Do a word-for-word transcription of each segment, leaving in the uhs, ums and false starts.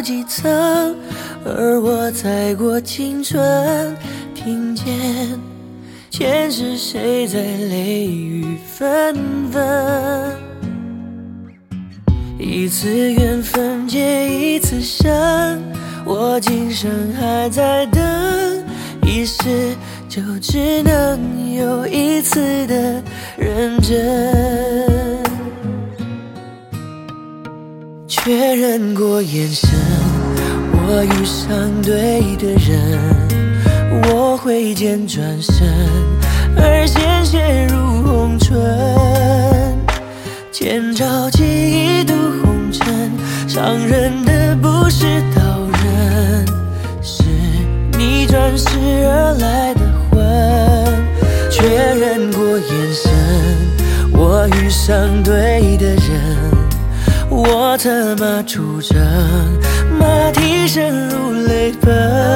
几层，而我再过青春，听见前世谁在泪雨纷纷。一次缘分结一次生，我今生还在等，一世就只能有一次的认真。确认过眼神，我遇上对的人，我挥剑转身，而鲜血如红唇。千朝记忆渡红尘，伤人的不是刀刃，是你转世而来的魂。确认过眼神，我遇上对的人，我策马出征，马蹄声如泪奔。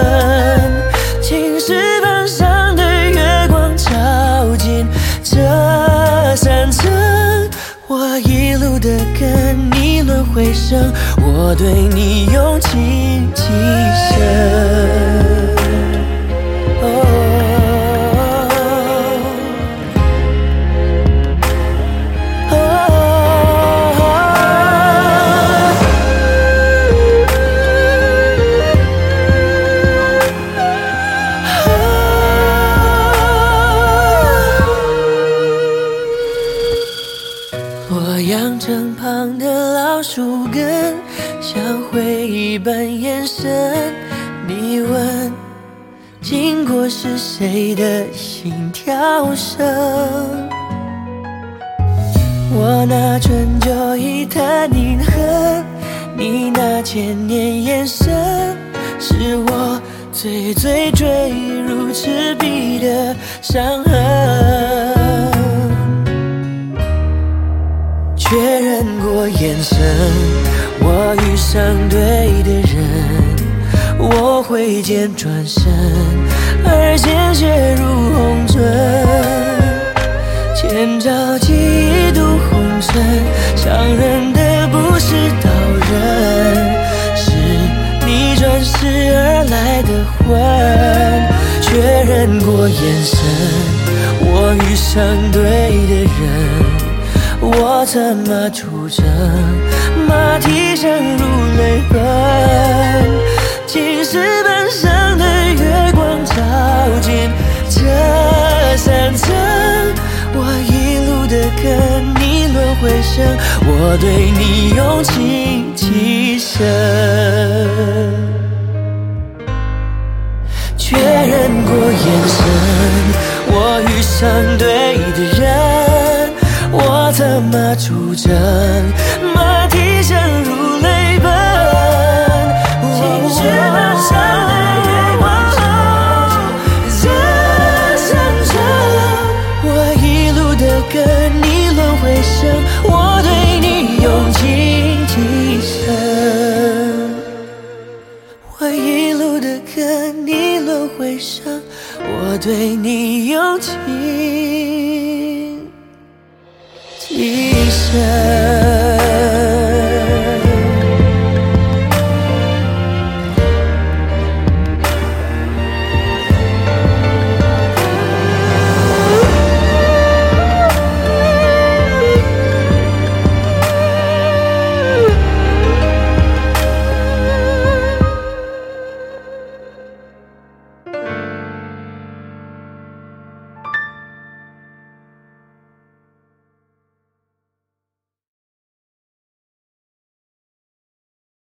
青石板上的月光照进这山城，我一路的跟你轮回声，我对你用情极深。哦我养成旁的老树根，像回忆般延伸。你问，经过是谁的心跳声？我拿春秋一叹凝恨，你那千年眼神，是我最最坠入赤壁的伤痕。确认过眼神，我遇上对的人，我挥剑转身，而鲜血如红唇。千朝记忆渡红尘，伤人的不是刀刃，是你转世而来的魂。确认过眼神，我遇上对的人，我策马出征，马蹄声如泪奔。青石板上的月光照进这山城，我一路的跟你轮回声，我对你用情极深。确认过眼神，我遇上对的人，我策马出征，马蹄声如泪奔。青石板上的月光照这山城，我一路的跟你轮回声，我对你用情极深。我一路的跟你轮回声，我对你用情极深。